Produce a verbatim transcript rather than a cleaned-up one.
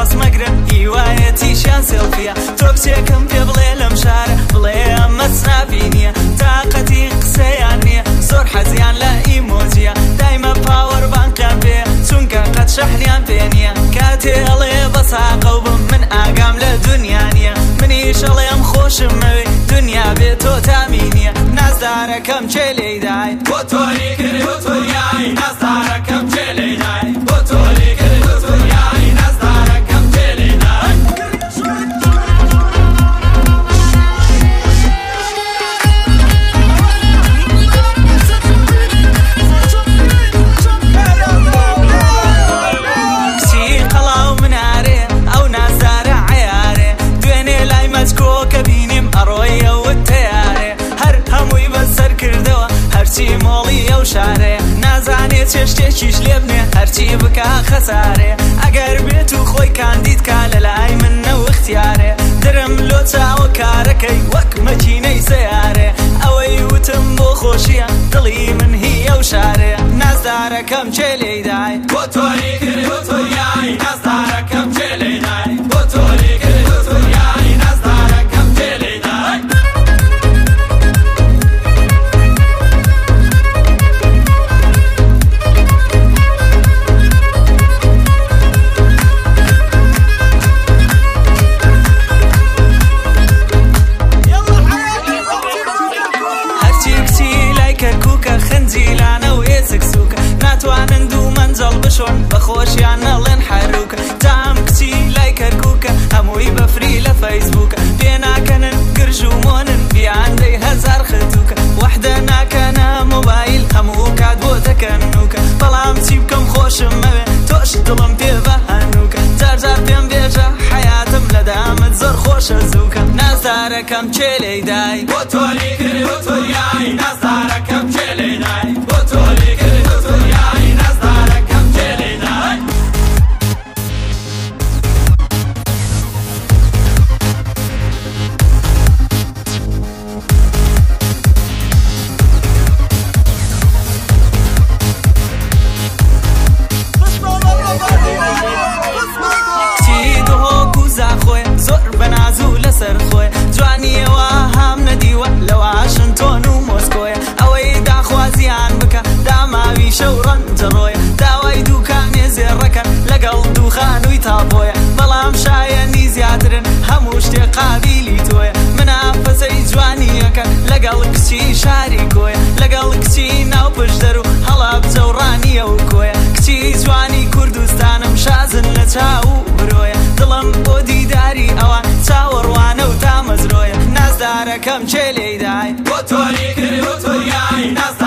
ڕاست مەگرن هیوایەتیشیان سێڵفیە تۆ کچێکم پێ بڵێ لەم شارە بڵێ ئەمە سناپی نییە تاقەتی قسەیان نییە زۆر حەزیان لە ئیمۆجیە دایمە پاوەربانکیان پێ چونکە قەت شەحنیان پێ نییە کاتێ ئەڵێ بەساقە و بم من ئاگام لە دونیا نییە منیش ئەڵێم خۆشم مەوێ دنیا بێ تۆ تامی نییە نازدارەکەم چێ لێیدای بۆ تۆری کرد بۆ تۆریایی نازدارەکەم چێ لێیدای بۆ تۆری کرد بۆ تۆریایی نازدارەکەم چێ لێیدای کچی قەڵاو منارێ ئەو نازدارە عەیارێ دوێنێ لای مەچکۆکە بینیم ئەڕۆیە وت تەیارێ هەر هەمووی بەسەر کردەوە هەرچی مۆڵی ئەو شارێ نازانێ چێ شتێکیش لێ بنێ هەرچی بکا خەسارێ ئەگەر بێت و خۆی کاندید کا لەلای من نەوەختیارێ درم لۆ چاوە کارەکەی وەک مەکینەی سەیارێ ئەوەی وتم بۆ خۆشیە دڵی من هی ئەو شارێ نازدارەکەم چێ لێیدای بۆ تۆری کرد بۆ تۆریایی نازدارەکەم چێ لێیدای بۆ تۆری کرد بۆ تۆریایی نازدارەکەم چێ لێیدای خنجیلانە و ئێزک سووکە ناتوانن دوو مەنجەڵ بشۆن بەخۆشیان نەڵێن حەروکە تام کچی لای کەرکووکە هەمووی بەفری لە فەیسبووکە پێناکەنن گرژ و مۆنن بیاندەی هەزار خەتووکە وەحدە ناکەنە مۆبایل هەموو کات بۆ دەکەنووکە بەڵام چی بکەم خۆشم مەوێ تۆش دڵم پێ بەهەنووکە جارجار پێم بێژە حەیاتم لە دامت زۆر خۆشە زووکە نازدارەکەم چێ لێیدای بۆ تۆری کرد بۆ تۆریایی نازدارەکەم چێ لێیدای بۆ تۆری کرد بۆ تۆریایی نازدارەکەم چێ لێیدای کچی دهۆک و زاخۆیە زۆر بەناز و لەسەر خۆیە جوانیەوە هەم نەدیوە لە واشنتۆن و مۆسکۆیە ئەوەی داخوازیان بکە داماوی شەو ڕەنجەڕۆیە داوای دووکانێ زێڕەکەن لەگەڵ دووخانووی تاپۆیە بەڵام شایەنی زیاترن هەموو شتێ قابیلی تۆیە منافەسەی جوانیەکە لەگەڵ کچی شاری کۆیە لەگەڵ کچی ناو پشدەر و هەڵا بجەوڕانیە و کۆیە کچی جوانی کوردستانم شازن لە چاو برۆیە دڵم بۆ دیداری ئەوان چاوەڕوانە و تامەزرۆیە نازدارەکەم چێ لێیدای بۆ تۆری کرد بۆ تۆریایی نازدارەکەم